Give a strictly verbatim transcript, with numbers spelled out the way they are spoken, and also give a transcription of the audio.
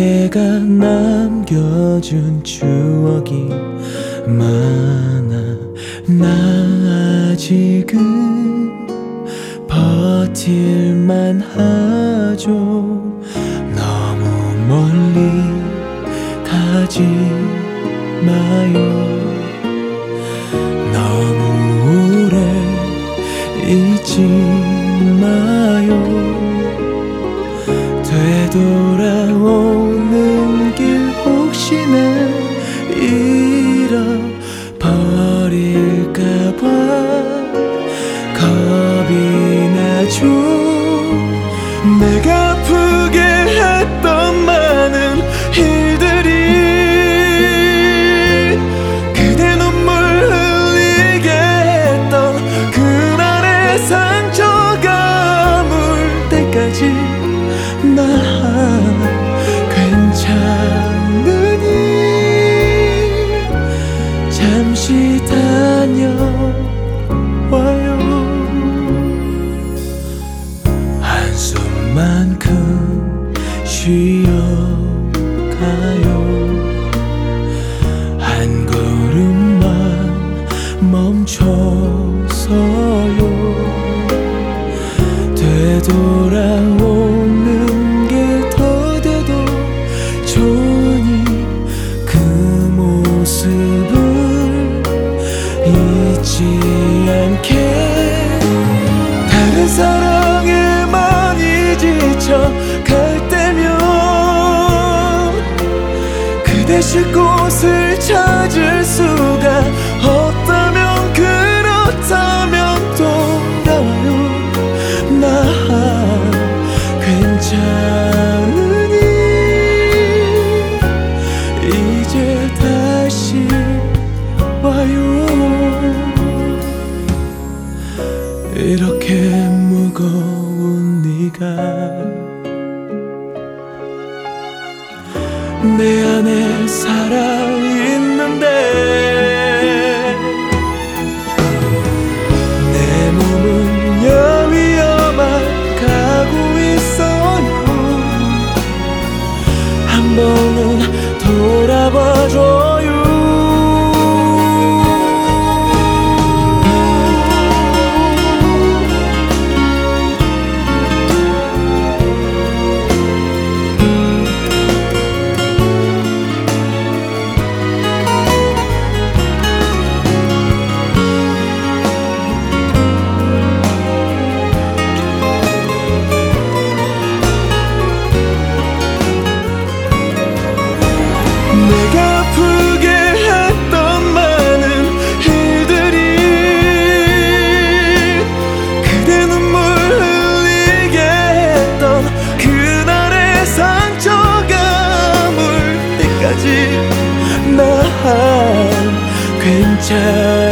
내가 남겨준 추억이 많아. 나 아직은 버틸만 하죠. 너무 멀리 가지 마요. 너무 오래 잊지 마요. 되돌아오는 길 혹시나 잃어버릴까봐 겁이 나죠. 내가 아프게 했던 많은 일들이 그대 눈물 흘리게 했던 그날의 상처가 물 때까지 나 괜찮으니 잠시 다녀와요. 한숨만큼 쉬어가요. 한 걸음만 멈춰서요. 되돌아오는 길 더뎌도 좋으니 그 모습을 잊지 않게. 다른 사랑에 많이 지쳐갈 때면 그대 쉴 곳을 찾을 수가 없다면 그렇다면 돌아와요. 나 괜찮으니 이제 다시 와요. 이렇게 무거운 네가 내 안에 살아있는데 내 몸은 여위어만 가고 있어요. 한 번은 돌아봐줘요. 내가 아프게 했던 많은 일들이 그대 눈물 흘리게 했던 그날의 상처가 물 때까지 나 괜찮아.